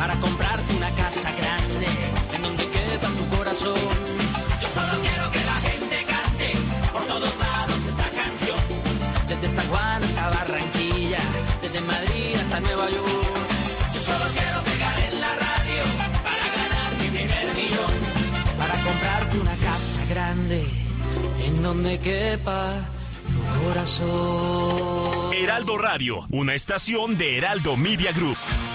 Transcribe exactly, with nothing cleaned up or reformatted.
para comprarte una casa grande en donde quepa tu corazón. Yo solo quiero que la gente cante por todos lados esta canción, desde San Juan hasta Barranquilla, desde Madrid hasta Nueva York. Yo solo quiero pegar en la radio para ganar mi primer millón, para comprarte una casa grande en donde quepa tu corazón. Heraldo Radio, una estación de Heraldo Media Group.